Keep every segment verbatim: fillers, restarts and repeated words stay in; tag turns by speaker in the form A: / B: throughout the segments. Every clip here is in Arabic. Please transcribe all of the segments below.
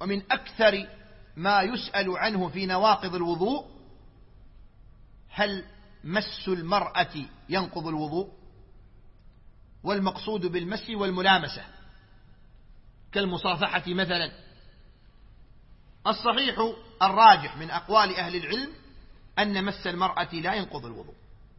A: ومن أكثر ما يسأل عنه في نواقض الوضوء هل مس المرأة ينقض الوضوء؟ والمقصود بالمس والملامسة كالمصافحة مثلا. الصحيح الراجح من أقوال أهل العلم أن مس المرأة لا ينقض الوضوء،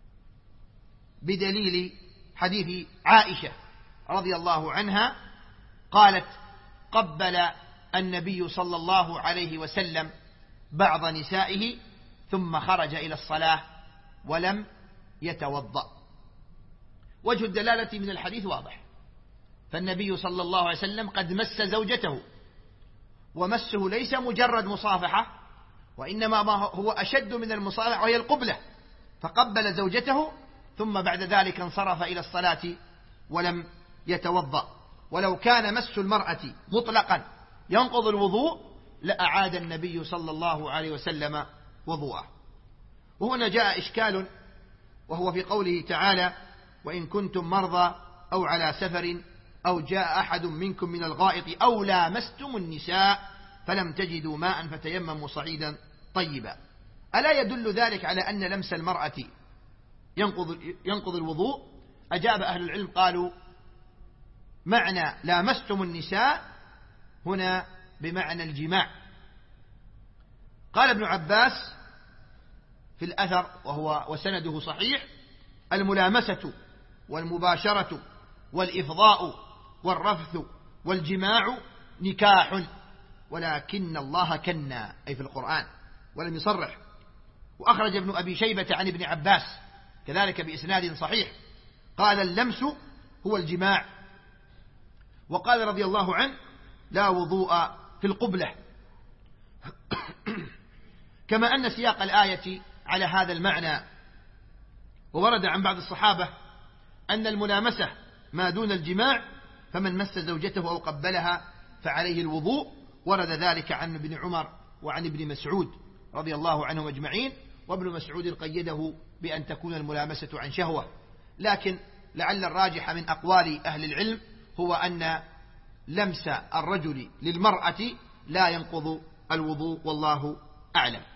A: بدليل حديث عائشة رضي الله عنها قالت: قبل النبي صلى الله عليه وسلم بعض نسائه ثم خرج إلى الصلاة ولم يتوضأ. وجه الدلالة من الحديث واضح، فالنبي صلى الله عليه وسلم قد مس زوجته، ومسه ليس مجرد مصافحة، وإنما ما هو أشد من المصافحة وهي القبلة، فقبل زوجته ثم بعد ذلك انصرف إلى الصلاة ولم يتوضأ. ولو كان مس المرأة مطلقا ينقض الوضوء لأعاد النبي صلى الله عليه وسلم وضوءه. وهنا جاء إشكال، وهو في قوله تعالى: وإن كنتم مرضى أو على سفر أو جاء أحد منكم من الغائط أو لامستم النساء فلم تجدوا ماء فتيمموا صعيدا طيبا. ألا يدل ذلك على أن لمس المرأة ينقض, ينقض الوضوء؟ أجاب أهل العلم قالوا: معنى لامستم النساء هنا بمعنى الجماع. قال ابن عباس في الأثر وهو وسنده صحيح: الملامسة والمباشرة والإفضاء والرفث والجماع نكاح، ولكن الله كنا، أي في القرآن، ولم يصرح. وأخرج ابن أبي شيبة عن ابن عباس كذلك بإسناد صحيح قال: اللمس هو الجماع. وقال رضي الله عنه: لا وضوء في القبلة. كما أن سياق الآية على هذا المعنى. وورد عن بعض الصحابة أن الملامسة ما دون الجماع، فمن مس زوجته أو قبلها فعليه الوضوء. ورد ذلك عن ابن عمر وعن ابن مسعود رضي الله عنهم أجمعين، وابن مسعود قيده بأن تكون الملامسة عن شهوة. لكن لعل الراجح من أقوال أهل العلم هو أن لمس الرجل للمرأة لا ينقض الوضوء، والله أعلم.